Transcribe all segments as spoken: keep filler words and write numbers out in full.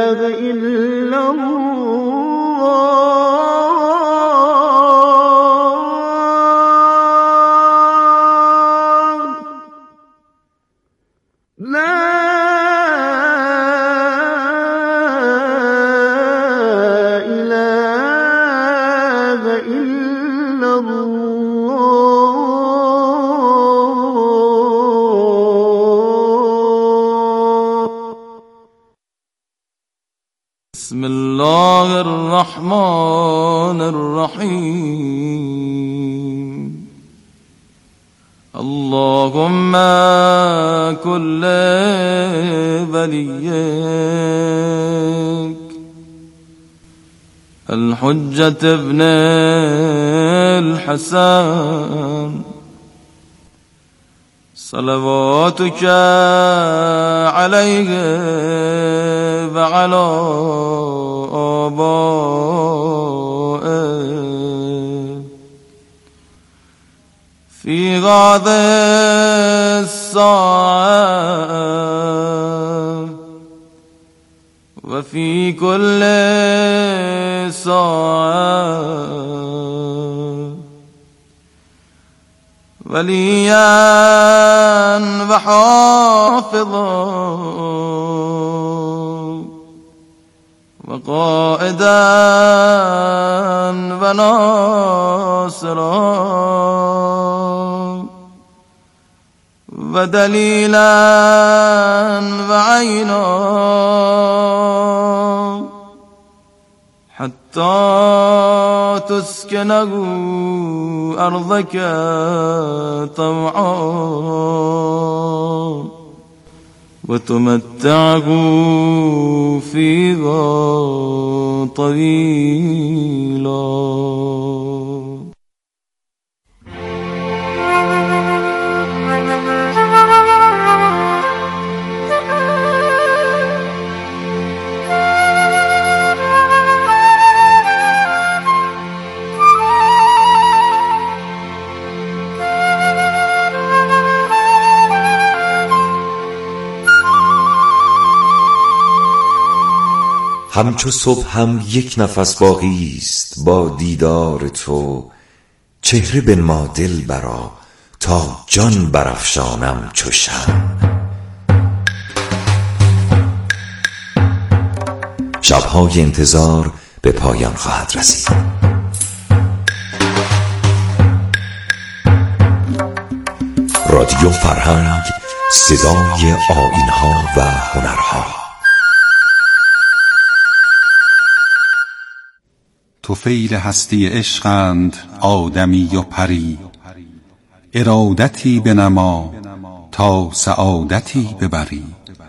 إلا الله لا إله إلا الله. بسم الله الرحمن الرحيم. اللهم كل وليك الحجة ابن الحسن صلواتك عليه وعلى آبائه في هذه الساعة وفي كل ساعة وليا وحافظا وقائدا وناصرا ودليلا وعينا حتى تسكنه أرضك طوعا وتمتعه فيها طويلا. همچو صبح هم یک نفس باقی است با دیدار تو، چهره بنما دلبرا تا جان برافشانم چو شمع. شب‌های انتظار به پایان خواهد رسید. رادیو فرهنگ، صدای آیین‌ها و هنرها. طفیل هستی عشقند آدمی و پری، ارادتی بنما تا سعادتی ببری.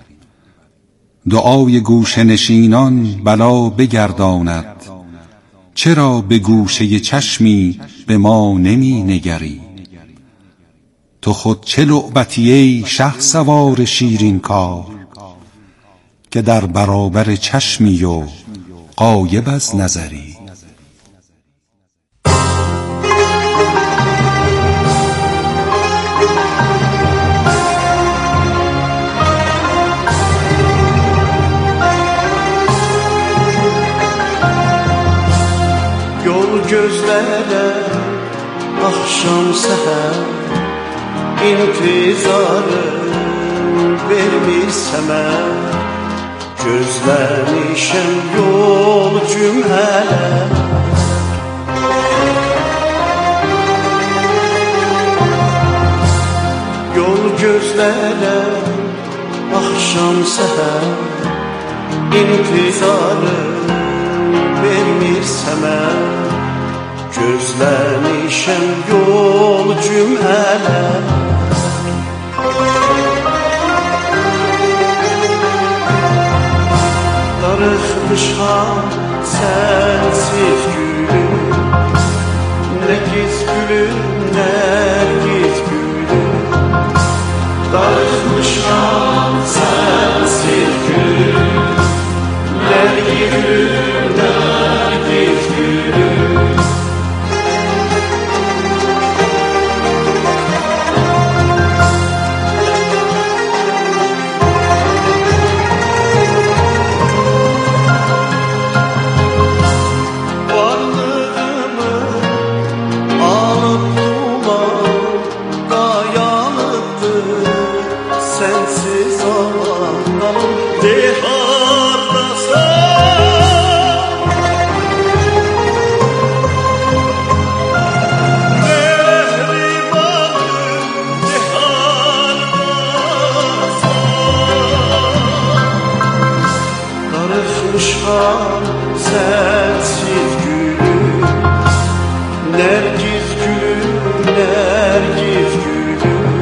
دعای گوشه نشینان بلا بگرداند، چرا به گوشه چشمی به ما نمی نگری. تو خود چه لعبتی ای شه سوار شیرین کار، که در برابر چشمی و غایب از نظری. Gözlərə axşam səhər intizarı vermirsən mən, gözləmişəm yol cümlələ. Yol gözlərə axşam səhər intizarı vermirsən mən, gözləmişəm yol cümlələ. Darıxmışam sənsiz gülüm, nə giz gülüm, nə giz gülüm. Darıxmışam sənsiz gülüm, nə giz gülüm, nə giz gülüm. Darıkmışam sensiz gülüm, Nergiz gülüm, Nergiz gülüm.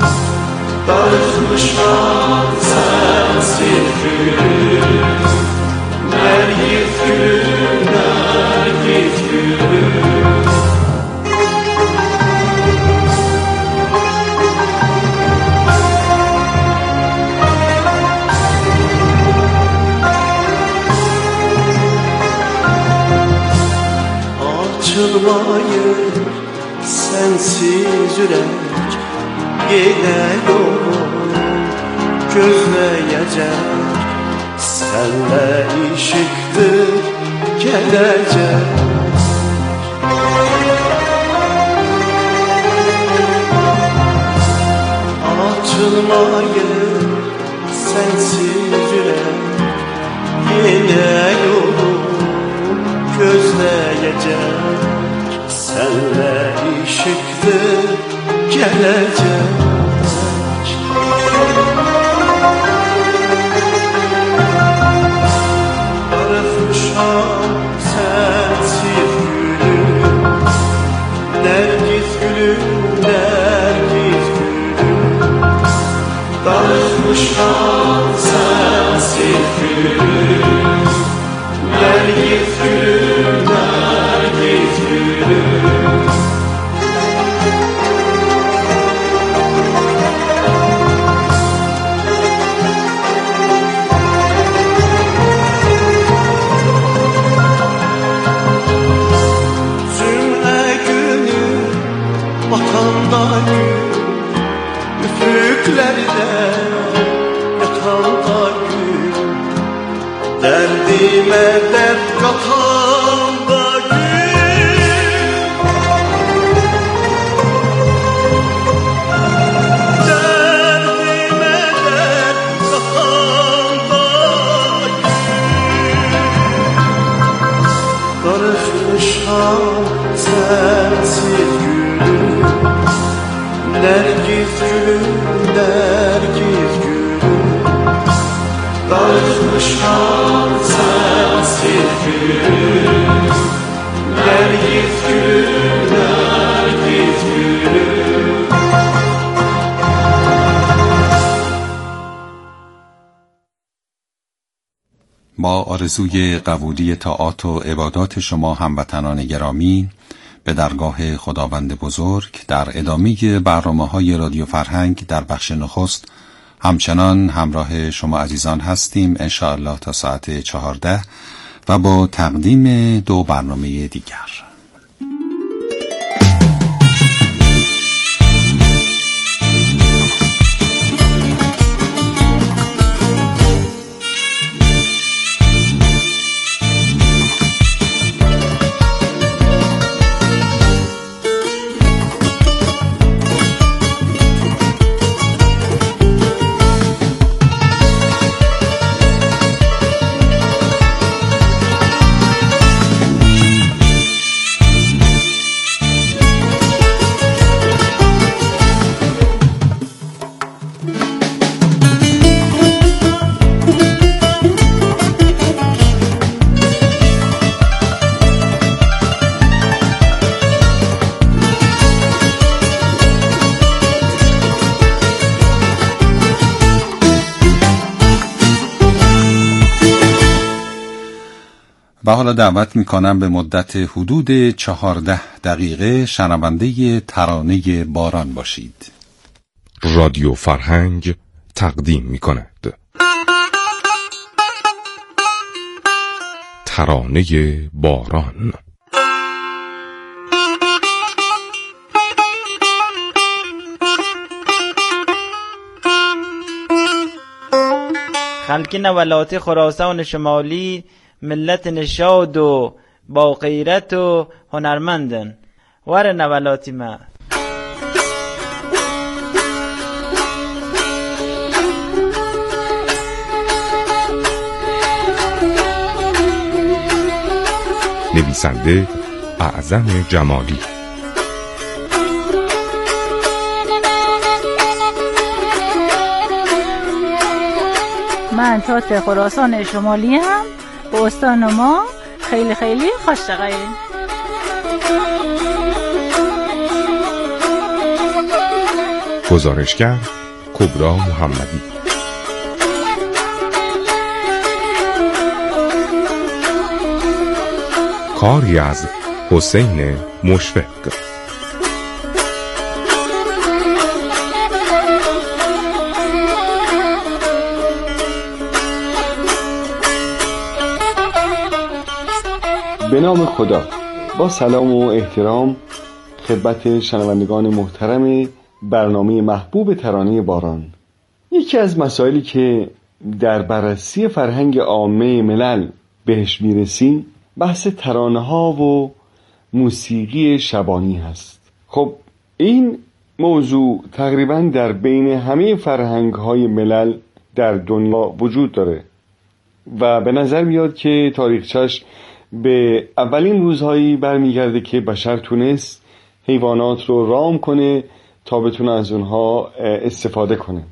Darıkmışam sensiz gülüm, Nergiz gülüm, Nergiz gülüm. Açılmayır sensiz yürek, yine yolu gözleyecek. Senle işiktir gelecek. Açılmayır sensiz yürek, yine yolu gözleyecek. Senle işiktir gelecek. Darıkmışam sensiz gülüm, Nergiz gülüm, Nergiz gülüm. Darıkmışam sensiz gülüm, Nergiz gülüm, Nergiz gülüm. Zümre günü batanda gün, üfüklerde yatanda gün, derdime dert katanda gün. Derdime dert katanda gün. Darıkmışam sensiz gülüm, Nergiz gülüm, Nergiz gülüm. Darıkmışam sensiz gülüm, Nergiz gülüm, Nergiz gülüm. با آرزوی قبولی طاعات و عبادات شما هموطنان گرامی به درگاه خداوند بزرگ، در ادامه برنامه‌های رادیو فرهنگ در بخش نخست همچنان همراه شما عزیزان هستیم انشاءالله تا ساعت چهارده و با تقدیم دو برنامه دیگر. و حالا دعوت میکنم به مدت حدود چهارده دقیقه شنونده ترانه باران باشید. رادیو فرهنگ تقدیم میکند ترانه باران. خلقین ولات خراسان شمالی ملت نشاد و با غیرت و هنرمندن. ور نولاتی ما نویسنده اعظم جمالی. من تات خراسان شمالی هم به استان ما خیلی خیلی خوشگله. گزارشگر کبرا محمدی. کاری از حسین مشفق. به نام خدا. با سلام و احترام خدمت شنوندگان محترم برنامه محبوب ترانه باران. یکی از مسائلی که در بررسی فرهنگ عامه ملل بهش میرسیم بحث ترانه ها و موسیقی شبانی هست. خب این موضوع تقریبا در بین همه فرهنگ های ملل در دنیا وجود داره و به نظر میاد که تاریخچش به اولین روزهایی برمیگرده که بشر تونست حیوانات رو رام کنه تا بتونه از اونها استفاده کنه.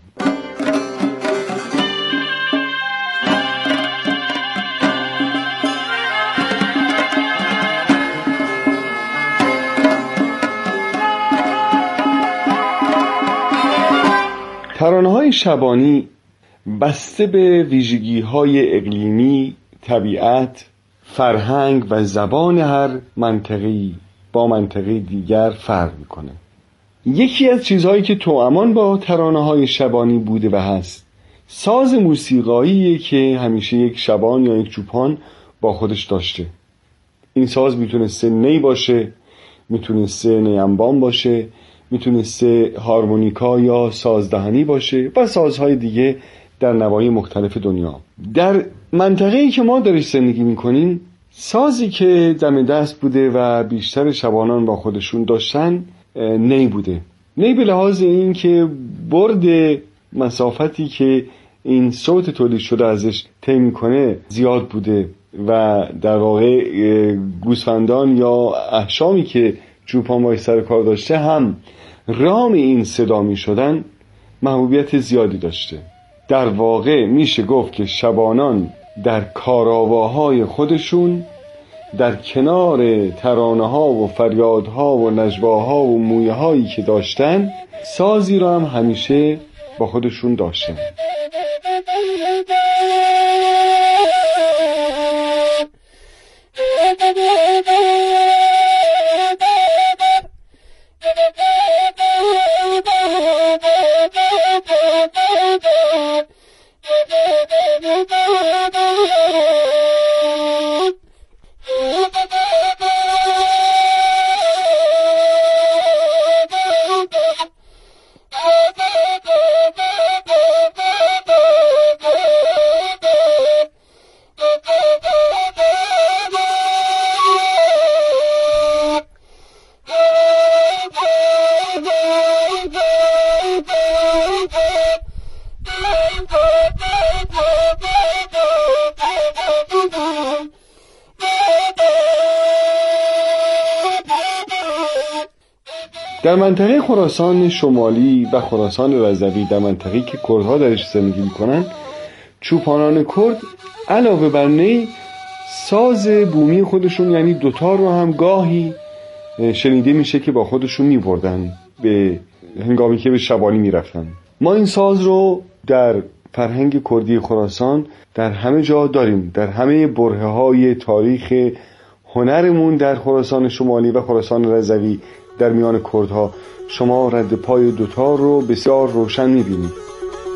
ترانه‌های شبانی بسته به ویژگی‌های اقلیمی، طبیعت، فرهنگ و زبان هر منطقه‌ای با منطقه دیگر فرق می‌کنه. یکی از چیزهایی که توامان با ترانه‌های شبانی بوده و هست ساز موسیقاییه که همیشه یک شبان یا یک چوپان با خودش داشته. این ساز میتونسته نی باشه، میتونسته نی انبان باشه، میتونسته هارمونیکا یا سازدهنی باشه و سازهای دیگه در نواحی مختلف دنیا. در منطقه‌ای که ما درش زندگی میکنیم سازی که دم دست بوده و بیشتر شبانان با خودشون داشتن نی بوده. نی به لحاظ این که برد مسافتی که این صوت تولید شده ازش طی میکنه زیاد بوده و در واقع گوسفندان یا احشامی که چوپان باید سر کار داشته هم رام این صدا می شدن محبوبیت زیادی داشته. در واقع میشه گفت که شبانان در کاراواهای خودشون در کنار ترانه ها و فریادها و نجواها و مویه هایی که داشتن سازی را هم همیشه با خودشون داشتن. در منطقه خراسان شمالی و خراسان رضوی، در منطقه‌ای که کردها درش زندگی میکنن، چوپانان کرد علاوه بر نی ساز بومی خودشون یعنی دوتار رو هم گاهی شنیده میشه که با خودشون میبردن به هنگامی که به شبانی میرفتن. ما این ساز رو در فرهنگ کردی خراسان در همه جا داریم، در همه برهه های تاریخ هنرمون در خراسان شمالی و خراسان رضوی در میان کردها شما رد پای دوتار رو بسیار روشن میبینید.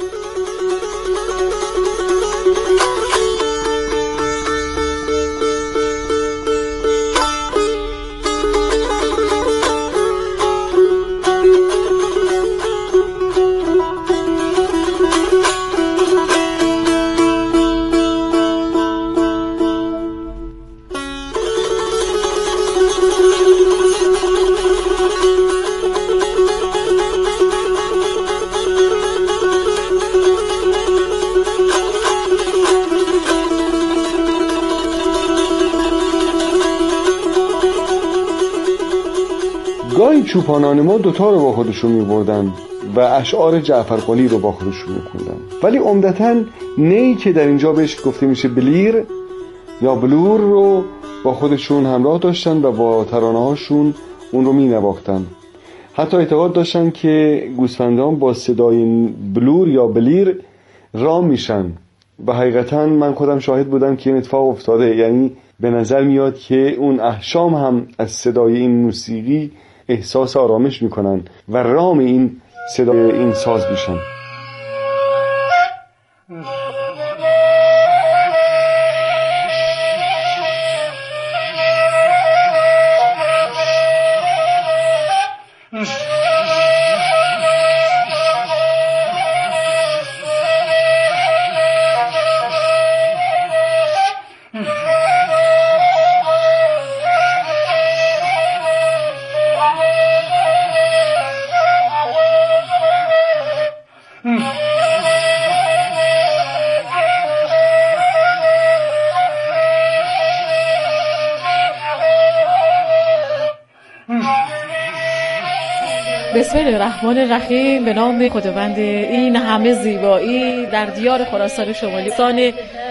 گاهی چوپانان ما دوتا رو با خودشون میبردن و اشعار جعفرقلی رو با خودشون میخوندن، ولی عمدتاً نی که در اینجا بهش گفته میشه بلیر یا بلور رو با خودشون همراه داشتن و با ترانه هاشون اون رو می نواختن. حتی اعتقاد داشتن که گوسفندان با صدای بلور یا بلیر رام میشن و حقیقتا من خودم شاهد بودم که این اتفاق افتاده. یعنی به نظر میاد که اون احشام هم از صدای این موسیقی احساس آرامش میکنن و رام این صدای این ساز میشن. بسم الله الرحمن الرحیم. به نام خداوند. این همه زیبایی در دیار خراسان شمالی، استان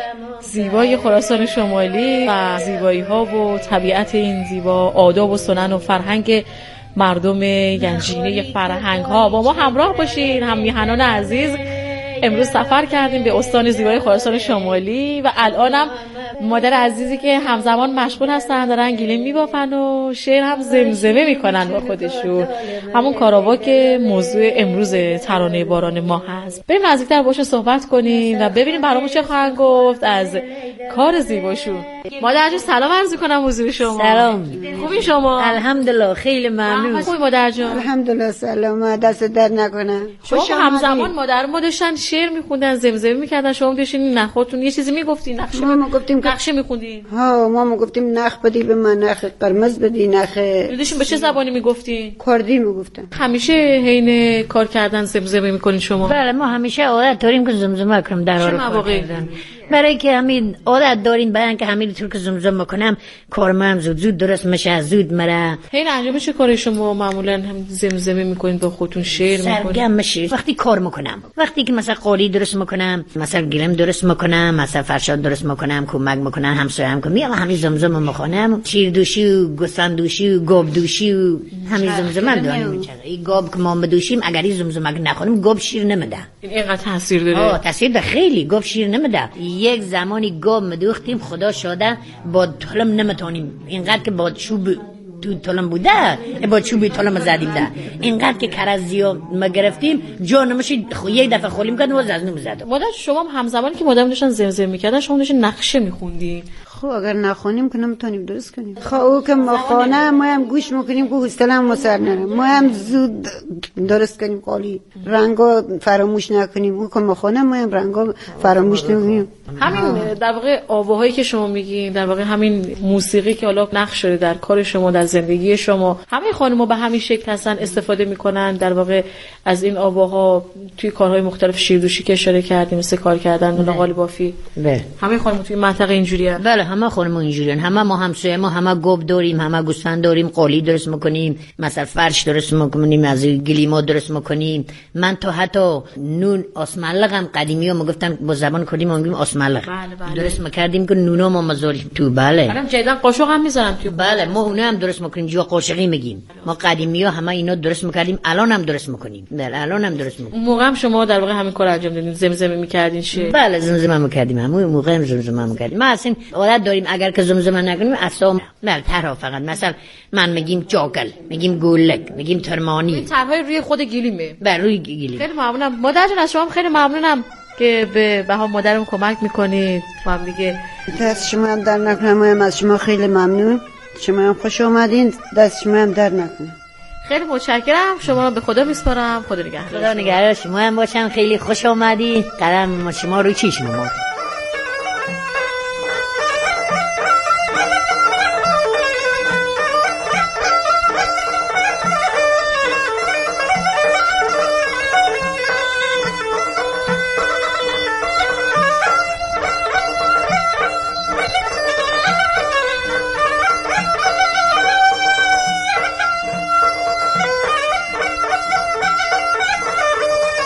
زیبای خراسان شمالی و زیبایی ها و طبیعت این زیبا، آداب و سنن و فرهنگ مردم گنجینه فرهنگ ها با ما همراه باشین. هم میهنان عزیز، امروز سفر کردیم به استان زیبای خراسان شمالی و الانم مادر عزیزی که همزمان مشغول هستن دارن گیلیم میبافن و شعر هم زمزمه میکنن با خودشون. همون کاراوا که موضوع امروز ترانه باران ما هست. بریم نزدیکتر باشون صحبت کنیم و ببینیم برامون چه خواهند گفت از کار زیباشون. مادر جون سلام عرض کنم حضور شما. سلام. خوبی شما؟ الحمدلله خیلی ممنون. خوبی مادر جون؟ الحمدلله سلام. دست در نکنه. شما همزمان مادر ما داشتن شعر میخوندن، زمزمه میکردن، شما داشتین نخودتون یه چیزی میگفتین، نقشه ما گفتیم نقشه میخوندین. ها ما ما گفتیم نخ بدی به من، نخ قرمز بدی، نخ. داشتین به چه زبانی میگفتین؟ کردی میگفتن. همیشه حین کار کردن زمزمه میکنین شما؟ بله ما همیشه عادت داریم که زمزمه کنیم در حال کار کردن. برای که همین عادت داریم، بیان که همین طور که زمزمه میکنم کارم زود زود درست میشه، زود مره. حین انجام چه کاری شما معمولا هم زمزمه میکنین با خودتون، شعر میکنین؟ سرگرم میشی وقتی کار میکنم، وقتی که مثلا قالی درست میکنم، مثلا گلم درست میکنم، مثلا فرشاد درست میکنم، کمک میکنم همسایم که میام همین زمزمه میخونم، شیر دوشی و گوسفند دوشی و گاب دوشی و همین زمزمه داریم میچه. این گاب که ما بدوشیم اگر این زمزمه نخونیم گاب شیر نمیده. این اینقدر تاثیر داره؟ آه تاثیر داره خیلی. گاب شیر نمیده. یک زمانی گاب مدوختیم خدا شاده با طلم نمیتونیم، اینقدر که با چوب تو طلم بوده با چوبی طلم زدیم ده، اینقدر که کرزیا ما گرفتیم جا نمیشه. یک دفعه خولیم کردیم و زازنم زدم. مادر شما هم همزمانی که مادرم داشتن زمزمه میکردن شما داشتین نقشه میخوندین؟ خب اگر نخونیم که نمیتونیم درست کنیم. خب او که ما خانه ما هم گوش میکنیم که حوصله‌ام مسر نره، ما هم زود درست کنیم قالی، رنگا فراموش نکنیم. او که ما خانه ما هم رنگا فراموش نکنیم. همین در واقع آواهایی که شما میگین، در واقع همین موسیقی که حالا نقش شده در کار شما، در زندگی شما، همه خانم‌ها به همین شکل هستن، استفاده میکنن در واقع از این آواها توی کارهای مختلف. شیردوشی که اشاره کردیم، مثل کار کردن و قالی بافی. بله همه خانم‌ها توی منطقه اینجوریه. بله همه خانم‌ها اینجوریان. همه ما همسایه ما همه گوب داریم، همه گوسفند داریم، قالی درست میکنیم، مثلا فرش درست میکنیم، از گلیما درست میکنیم. من تو حتی نون آسمالقم قدیمی‌ها میگفتن با زبان کردی ما میگیم آسمالق. بله بله. درست میکردیم که نونا ما مزاریم تو. بله الان جدیدن قاشق هم میذارن تو. بله ما اونها هم درست میکنیم، جو قاشقی میگیم. ما قدیمی‌ها همه اینا درست میکردیم، الان هم درست میکنیم. بله الان هم درست میکنیم. موقع هم شما در واقع همین کار انجام دادین، زمزمه میکردین چی؟ بله زمزمه میکردیم، همون موقع هم زمزمه میکردیم. ما اصلا عادت داریم اگر که زمزمه نکنیم اصلا بله طرح فقط مثلا من میگیم جاگل، میگیم گولک، میگیم ترمانی. این طرحهای روی خود گلیمه. بله روی گلیم. خیلی ممنونم مادر جان، از شما خیلی ممنونم که به بها مادرم کمک میکنید. با هم دیگه دست شما هم در نکنه. ما هم از شما خیلی ممنون، شما هم خوش آمدین، دست شما هم در نکنه. خیلی متشکرم. شما رو به خدا میسپارم. خدا نگهدار. خدا نگهدار شما هم باشم. خیلی خوش آمدین. قدم شما روی چشم ما.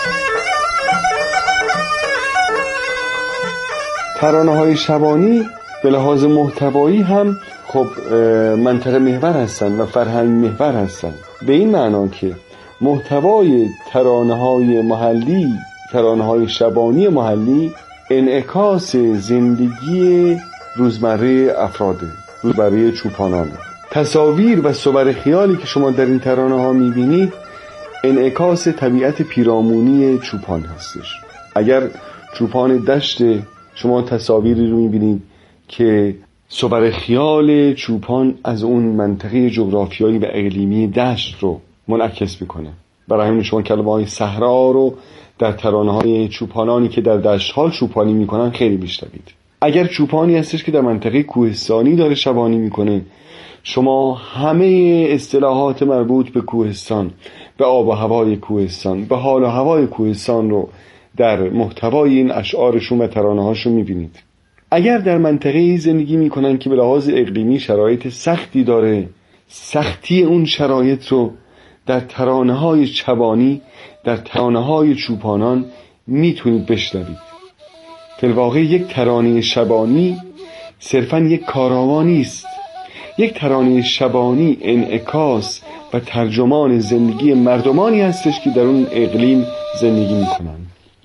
ترانه‌های شبانی به لحاظ محتوایی هم خب منطقه محور هستن و فرهنگ محور هستن، به این معنا که محتوای ترانه‌های محلی، ترانه‌های شبانی محلی انعکاس زندگی روزمره افراده، روزمره چوپانانه. تصاویر و صور خیالی که شما در این ترانه‌ها می‌بینید انعکاس طبیعت پیرامونی چوپان هستش. اگر چوپان دشت شما تصاویری رو می‌بینید که صور خیال چوپان از اون منطقه جغرافیایی و اقلیمی دشت رو منعکس میکنه. برای همین شما کلمه‌های صحرا رو در ترانه‌های چوپانانی که در دشت‌ها چوپانی میکنن خیلی میشنوید. اگر چوپانی هستش که در منطقه کوهستانی داره شبانی میکنه، شما همه اصطلاحات مربوط به کوهستان، به آب و هوای کوهستان، به حال و هوای کوهستان رو در محتوای این اشعارشون و ترانه‌هاشون میبینید. اگر در منطقه زندگی میکنن که به لحاظ اقلیمی شرایط سختی داره، سختی اون شرایط رو در ترانه‌های شبانی، در ترانه‌های چوپانان میتونید بشنوید. فی‌الواقع یک ترانه شبانی صرفاً یک کاراوا نیست. یک ترانه شبانی انعکاس و ترجمان زندگی مردمانی هستش که در اون اقلیم زندگی میکنن.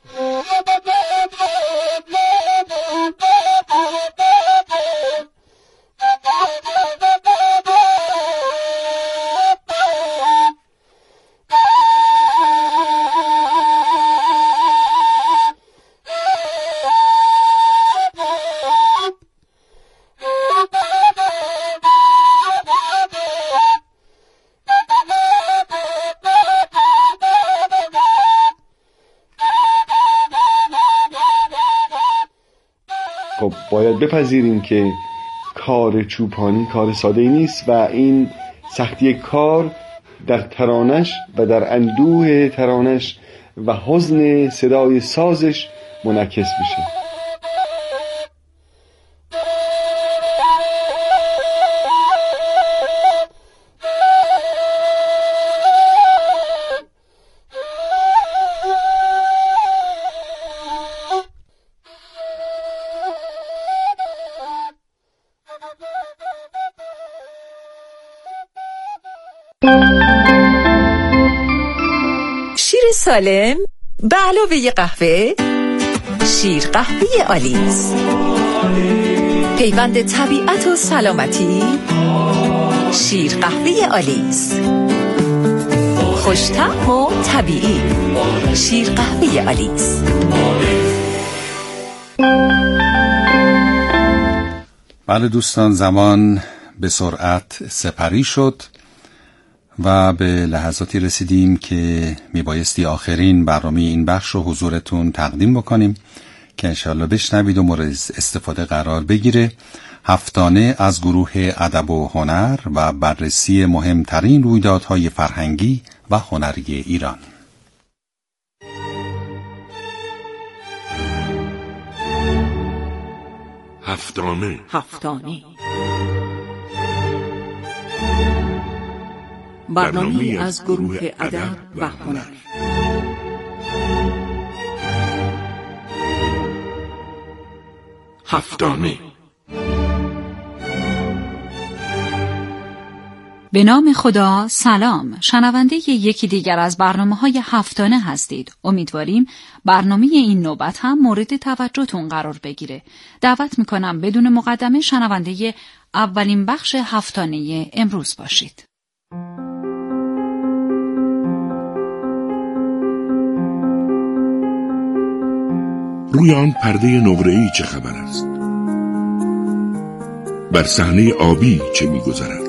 خب باید بپذیریم که کار چوپانی کار ساده‌ای نیست و این سختی کار در ترانش و در اندوه ترانش و حزن صدای سازش منعکس میشه. شیر سالم به علاوه قهوه، شیر قهوه آلیس، پیوند طبیعت و سلامتی. شیر قهوه آلیس، خوش‌طعم و طبیعی. شیر قهوه آلیس. بله دوستان، زمان به سرعت سپری شد و به لحظاتی رسیدیم که میبایستی آخرین برنامه این بخش رو حضورتون تقدیم بکنیم که انشاءالله بشنوید و مورد استفاده قرار بگیره. هفتانه از گروه ادب و هنر و بررسی مهمترین رویدادهای فرهنگی و هنری ایران. هفتانه هفتانه برنامه از گروه ادب و هنر. هفتانه. به نام خدا. سلام، شنونده یکی دیگر از برنامه‌های هفتانه هستید. امیدواریم برنامه این نوبت هم مورد توجهتون قرار بگیره. دعوت میکنم بدون مقدمه شنونده اولین بخش هفتانه امروز باشید. روی آن پرده نقره‌ای چه خبر است؟ بر صحنه آبی چه می‌گذرد؟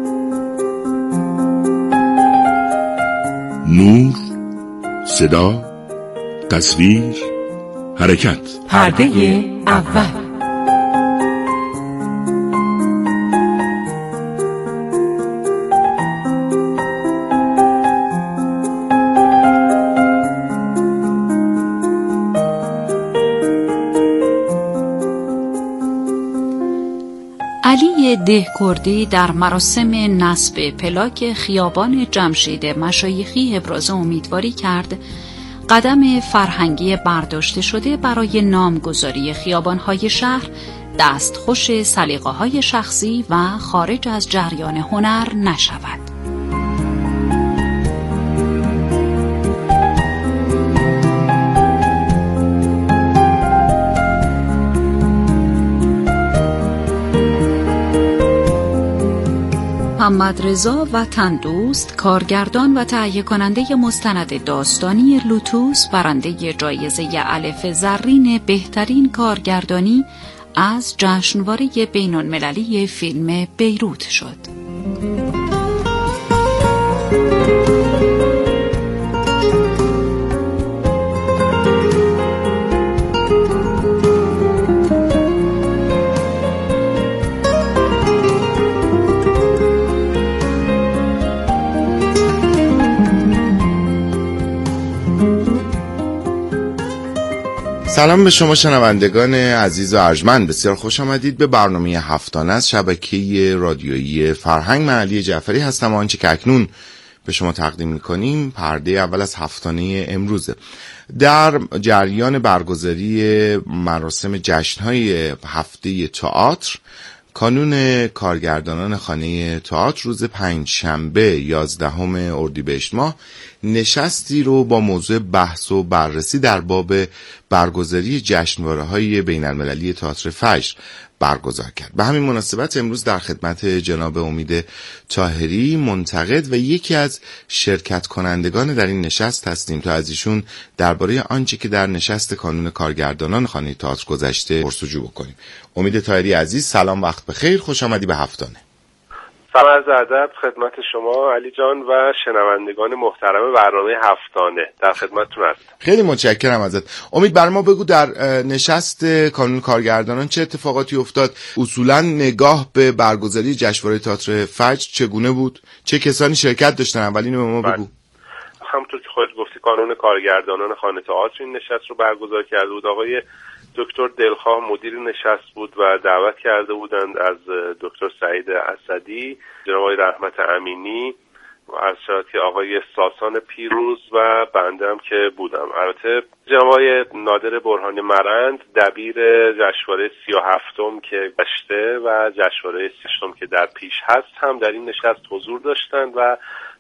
نور، صدا، تصویر، حرکت. پرده اول. علی دهکردی در مراسم نصب پلاک خیابان جمشید مشایخی ابراز امیدواری کرد قدم فرهنگی برداشته شده برای نامگذاری خیابان‌های شهر دستخوش سلیقه‌های شخصی و خارج از جریان هنر نشود. محمد رضا وطن‌دوست، کارگردان و تهیه کننده مستند داستانی لوتوس، برنده جایزه الف زرین بهترین کارگردانی از جشنواره بین‌المللی فیلم بیروت شد. سلام به شما شنوندگان عزیز و ارجمند، بسیار خوش آمدید به برنامه هفتانه از شبکه رادیویی فرهنگ. من علی جعفری هستم و آنچه که اکنون به شما تقدیم می‌کنیم پرده اول از هفتانه امروزه. در جریان برگزاری مراسم جشن‌های هفته تئاتر، کانون کارگردانان خانه تئاتر روز پنجشنبه یازدهم اردیبهشت ماه نشستی رو با موضوع بحث و بررسی در باب برگزاری جشنواره‌های بین‌المللی تئاتر فجر برگزار کرد. به همین مناسبت امروز در خدمت جناب امید طاهری، منتقد و یکی از شرکت کنندگان در این نشست هستیم تا از ایشون درباره آنچه که در نشست کانون کارگردانان خانه تئاتر گذشته پرس‌وجو بکنیم. امید طاهری عزیز، سلام، وقت بخیر، خوش آمدی به هفتانه. سلام، عرض ادب خدمت شما علی جان و شنوندگان محترم برنامه هفتانه، در خدمتتون هستم. خیلی متشکرم ازت. امید، برای ما بگو در نشست کانون کارگردانان چه اتفاقاتی افتاد؟ اصولا نگاه به برگزاری جشنواره تئاتر فجر چگونه بود؟ چه کسانی شرکت داشتن؟ اولین به ما بگو. همونطور که خودت گفتی کانون کارگردانان خانه تئاتر این نشست رو برگزار کرده بود. آقای دکتر دلخواه مدیر نشست بود و دعوت کرده بودند از دکتر سعید اسدی، جناب آقای رحمت امینی، از شرکت آقای ساسان پیروز و بنده هم که بودم. البته جناب آقای نادر برهانی مرند، دبیر جشنواره سی و هفتم که گذشته و جشنواره سی و هشتم که در پیش هست هم در این نشست حضور داشتند و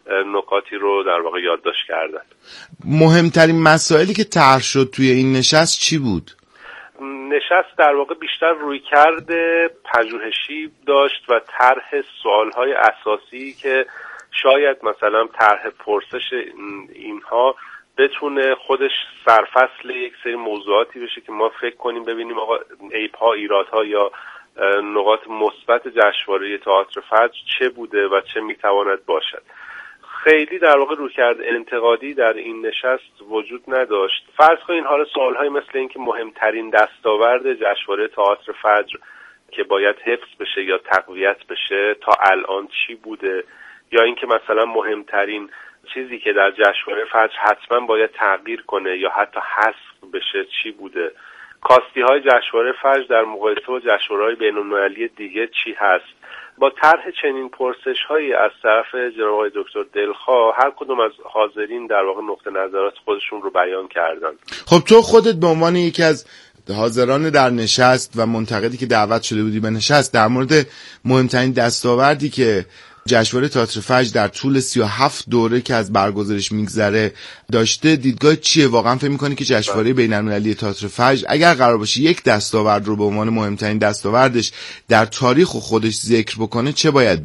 نکاتی رو در واقع یادداشت کردند. مهمترین مسائلی که طرح شد توی این نشست چی بود؟ نشست در واقع بیشتر رویکرد پژوهشی داشت و طرح سوالهای اساسی که شاید مثلا طرح پرسش اینها بتونه خودش سرفصل یک سری موضوعاتی بشه که ما فکر کنیم ببینیم آقا عیب‌ها، ایرادها یا نقاط مثبت جشنواره تئاتر فجر چه بوده و چه میتواند باشد. خیلی در واقع رویکرد انتقادی در این نشست وجود نداشت. فرض کنین حالا سوال‌های مثل این که مهمترین دستاورد جشنواره تئاتر فجر که باید حفظ بشه یا تقویت بشه تا الان چی بوده، یا اینکه مثلا مهمترین چیزی که در جشنواره فجر حتما باید تغییر کنه یا حتی حذف بشه چی بوده، کاستی‌های جشنواره فجر در مقایسه با جشنواره‌های بین‌المللی دیگه چی هست. با طرح چنین پرسش‌هایی از طرف جناب آقای دکتر دلخواه هر کدوم از حاضرین در واقع نقطه نظرات خودشون رو بیان کردن. خب تو خودت به عنوان یکی از حاضران در نشست و منتقدی که دعوت شده بودی به نشست، در مورد مهمترین دستاوردی که جشنواره تئاتر فجر در طول سی و هفت دوره که از برگزارش میگذره داشته، دیدگاه چیه؟ واقعا فکر می‌کنی که جشنواره بین‌المللی تئاتر فجر اگر قرار باشه یک دستاورد رو به عنوان مهمترین دستاوردش در تاریخ خودش ذکر بکنه چه باید